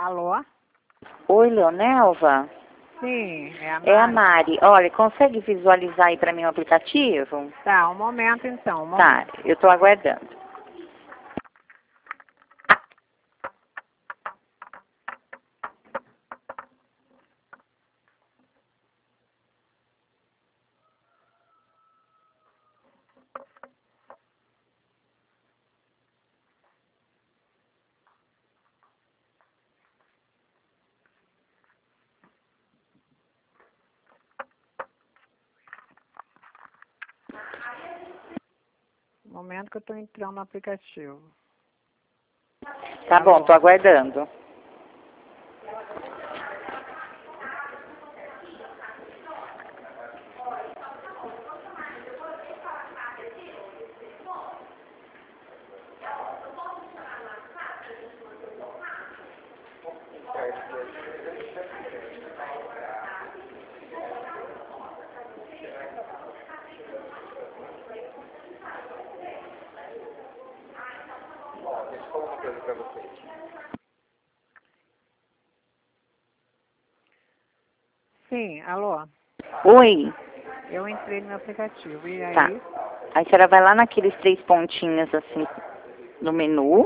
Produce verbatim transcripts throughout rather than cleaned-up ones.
Alô? Oi, Leonelva? Sim, é a Mari. É a Mari. Olha, consegue visualizar aí para mim o aplicativo? Tá, um momento então. Um momento. Tá, eu estou aguardando. Um momento que eu estou entrando no aplicativo. Tá Alô? bom, estou aguardando. Deixa eu falar uma coisa pra vocês. Sim, alô? Oi, Eu entrei no meu aplicativo. E aí? tá. Aí a senhora vai lá naqueles três pontinhos assim no menu,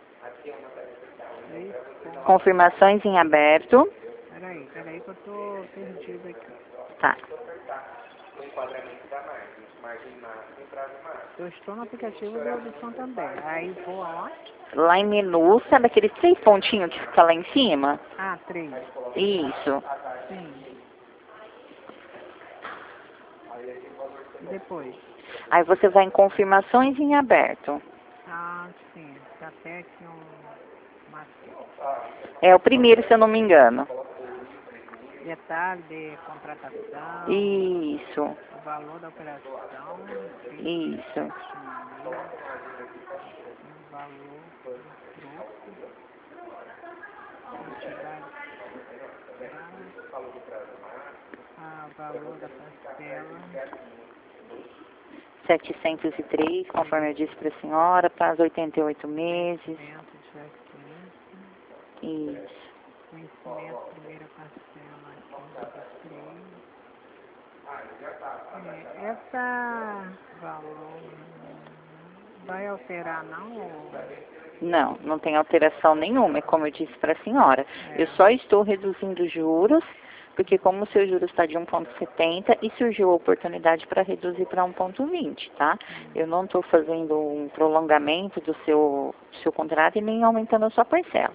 Três pontos. confirmações em aberto. Peraí, peraí que eu tô perdido aqui. Tá. O enquadramento da margem, margem máxima e prazo máximo. Eu estou no aplicativo do, do Santander. Aí vou aonde? Lá em menu, sabe aqueles três pontinhos que fica lá em cima? Ah, três. Isso. Sim. E depois? Aí você vai em confirmações em aberto. Ah, sim. Tá até aqui um... Uma... É o primeiro, se eu não me engano. Detalhe de contratação. Isso, O valor da operação. isso. O valor do troco. Quantidade. Ah, o valor da parcela. setecentos e três, conforme eu disse para a senhora, prazo oitenta e oito meses. Vencimento de vencimento. Isso. Vencimento, primeira parcela aqui, três. É, essa valor vai alterar não? Ou... Não, não tem alteração nenhuma, é como eu disse para a senhora. É. Eu só estou reduzindo juros, porque como o seu juros está de um vírgula setenta e surgiu a oportunidade para reduzir para um vírgula vinte, tá? Eu não estou fazendo um prolongamento do seu, seu contrato e nem aumentando a sua parcela.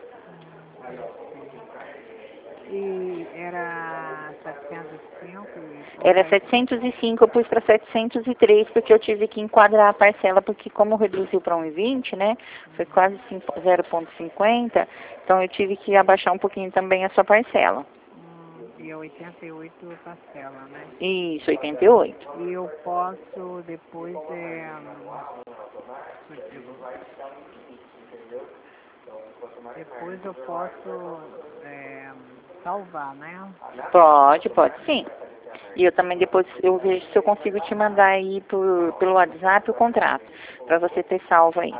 E era setecentos e cinco? E Era aí- setecentos e cinco, eu pus para setecentos e três, porque eu tive que enquadrar a parcela, porque como reduziu para um vírgula vinte, né, foi quase zero vírgula cinquenta, então eu tive que abaixar um pouquinho também a sua parcela. Hum, e é oitenta e oito parcela, né? Isso, oitenta e oito. E eu posso depois, é, depois eu posso é, salvar, né? Pode, pode sim. E eu também depois, eu vejo se eu consigo te mandar aí por, pelo WhatsApp o contrato, para você ter salvo aí.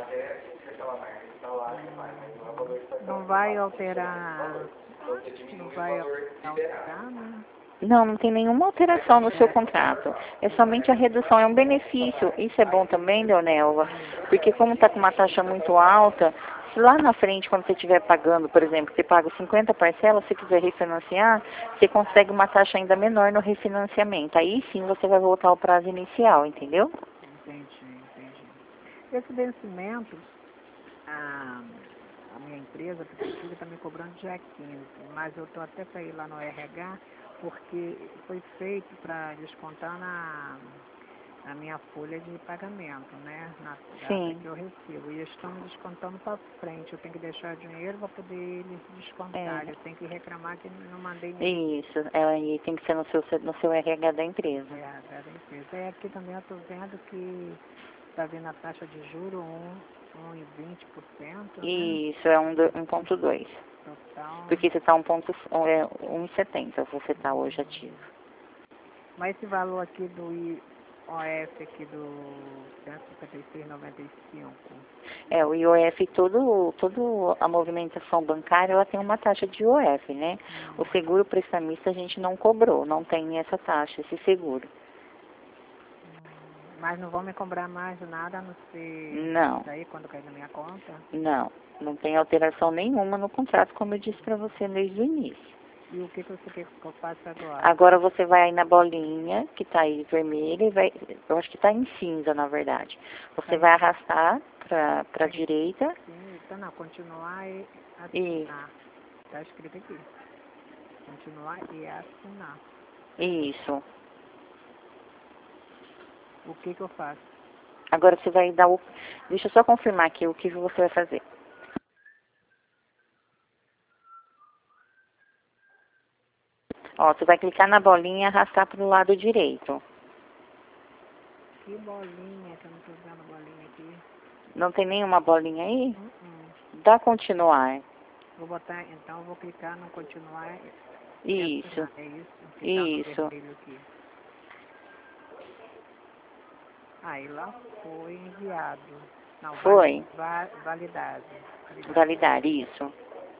Não vai alterar, não vai alterar, né? Não, não tem nenhuma alteração no seu contrato. É somente a redução, é um benefício. Isso é bom também, Leonelva, porque como está com uma taxa muito alta, se lá na frente, quando você estiver pagando, por exemplo, você paga cinquenta parcelas, se quiser refinanciar, você consegue uma taxa ainda menor no refinanciamento. Aí sim você vai voltar ao prazo inicial, entendeu? Entendi, entendi. Esse vencimento, a, a minha empresa, a prefeitura, está me cobrando dia quinze, mas eu estou até para ir lá no R H, porque foi feito para descontar na, na minha folha de pagamento, né? Na data Sim. que eu recebo. E eles estão me descontando para frente. Eu tenho que deixar dinheiro para poder eles descontar. É. Eu tenho que reclamar que não mandei nem Isso, é, aí tem que ser no seu, no seu R H da empresa. é, da empresa. É, aqui também eu estou vendo que está vendo a taxa de juros um, um e vinte por cento, né? Isso, é um, do- um ponto dois. Total. Porque você está um ponto, é, um e setenta, você está hoje ativo. Mas esse valor aqui do I O F aqui do cento e cinquenta e seis, noventa e cinco. É, o I O F, todo, todo a movimentação bancária, ela tem uma taxa de I O F, né? Hum. O seguro prestamista a gente não cobrou, não tem essa taxa, esse seguro. Mas não vão me cobrar mais nada, a não ser Não. isso aí quando cair na minha conta? Não, não tem alteração nenhuma no contrato, como eu disse para você desde o início. E o que, que você quer que eu faça agora? Agora você vai aí na bolinha, que está aí vermelha, e vai, eu acho que está em cinza, na verdade. Você vai arrastar para a direita. Sim, então não, continuar e E assinar. Está escrito aqui. Continuar e assinar. isso. O que, que eu faço? Agora você vai dar o... Deixa eu só confirmar aqui o que você vai fazer. Ó, você vai clicar na bolinha e arrastar para o lado direito. Que bolinha, que eu não estou vendo a bolinha aqui. Não tem nenhuma bolinha aí? Uh -uh. Dá continuar. Vou botar, então eu vou clicar no continuar. Isso. É isso? Isso. Aqui. Aí lá foi enviado. Não, foi. Va validado. validado. Validar, isso.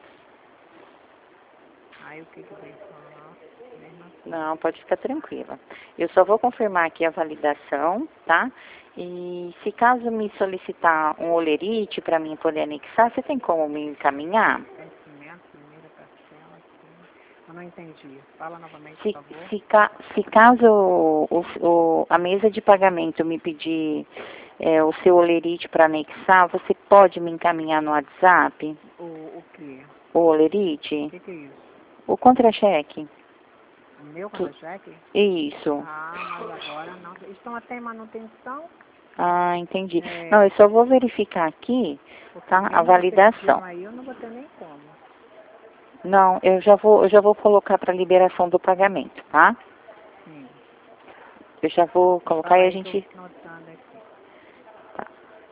Aí o que que vai falar? Não, pode ficar tranquila. Eu só vou confirmar aqui a validação, tá? E se caso me solicitar um olerite para mim poder anexar, você tem como me encaminhar? Vencimento, primeira parcela, sim. Eu não entendi. Fala novamente, se, por favor. Se, ca, se caso o, o, a mesa de pagamento me pedir é, o seu olerite para anexar, você pode me encaminhar no WhatsApp? O, o quê? O olerite? O que que é isso? O contra-cheque. O meu contra-cheque? Isso. Ah, mas agora não. Estão até em manutenção? Ah, entendi. É... Não, eu só vou verificar aqui, tá, a validação. Aí eu não vou ter nem como. Não, eu já vou, eu já vou colocar para liberação do pagamento, tá? Sim. Eu já vou colocar e a gente... Notando aqui. Tá.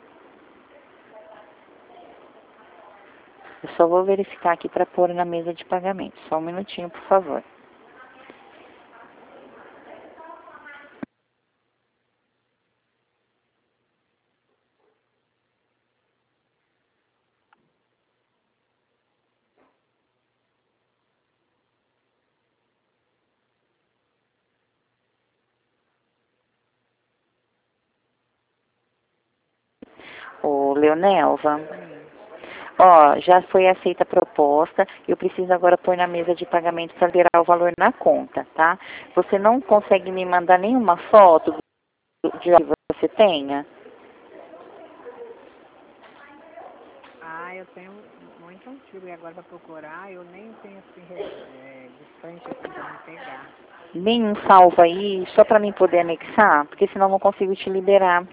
Eu só vou verificar aqui para pôr na mesa de pagamento. Só um minutinho, por favor. Ô, Leonelva, ó, já foi aceita a proposta, eu preciso agora pôr na mesa de pagamento para liberar o valor na conta, tá? Você não consegue me mandar nenhuma foto de onde você tenha? Ah, eu tenho muito antigo e agora para procurar, eu nem tenho assim, é, de frente assim para me pegar. Nenhum salvo aí, só para mim poder anexar? Porque senão eu não consigo te liberar.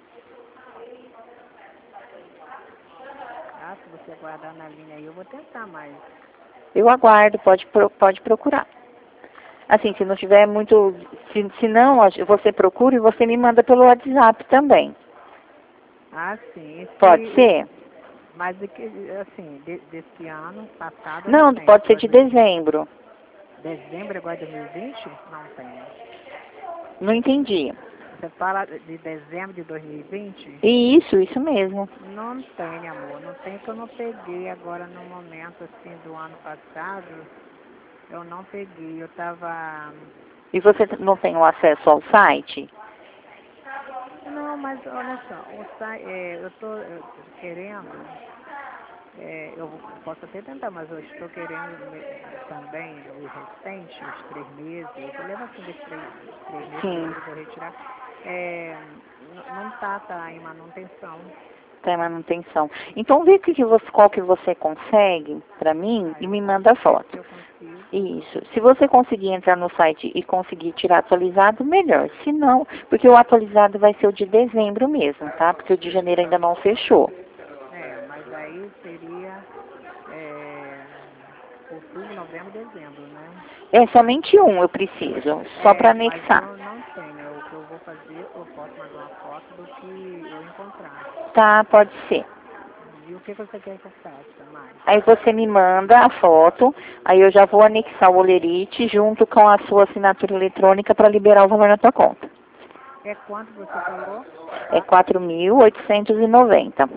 Ah, se você aguardar na linha aí, eu vou tentar mais. Eu aguardo, pode, pode procurar. Assim, se não tiver muito... Se, se não, você procura e você me manda pelo WhatsApp também. Ah, sim. Esse, Pode ser? Mas, assim, de, desse ano passado... Não, não pode ser de dezembro. Dezembro agora de dois mil e vinte? Não tem. Não entendi. Você fala de dezembro de dois mil e vinte? Isso, isso mesmo. Não tem, amor. Não tem, que eu não peguei agora no momento, assim, do ano passado. Eu não peguei. Eu tava... E você não tem o acesso ao site? Não, mas olha só. O site, é, eu tô eu tô querendo... É, eu posso até tentar, mas eu estou querendo também os restantes, os três meses. Eu levo assim desses três, três meses Sim. que eu vou retirar. É, não está tá em manutenção. Está em manutenção. Então vê que que você, qual que você consegue para mim ah, e me manda a foto. Eu consigo. Isso. Se você conseguir entrar no site e conseguir tirar atualizado, melhor. Se não, porque o atualizado vai ser o de dezembro mesmo, tá? Porque o de janeiro ainda não fechou. É, mas aí seria é, outubro, novembro, dezembro, né? É somente um eu preciso, só é, para anexar. Mas eu não tenho. O que eu vou fazer, eu posso mandar uma foto do que eu encontrar. Tá, pode ser. E o que você quer que eu faça mais? Aí você me manda a foto, aí eu já vou anexar o olerite junto com a sua assinatura eletrônica para liberar o valor na tua conta. É quanto você falou? É quatro mil oitocentos e noventa.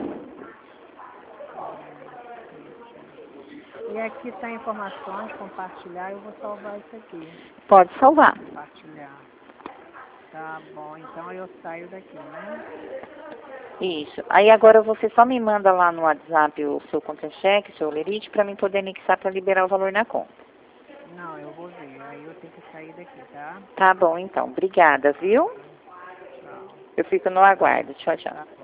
E aqui tá informações, compartilhar, eu vou salvar isso aqui. Pode salvar. Compartilhar. Tá bom, então eu saio daqui, né? Isso. Aí agora você só me manda lá no WhatsApp o seu contra-cheque, seu lerite, para mim poder anexar para liberar o valor na conta. Não, eu vou ver. Aí eu tenho que sair daqui, tá? Tá bom, então. Obrigada, viu? Tchau. Eu fico no aguardo. Tchau, tchau. Tá.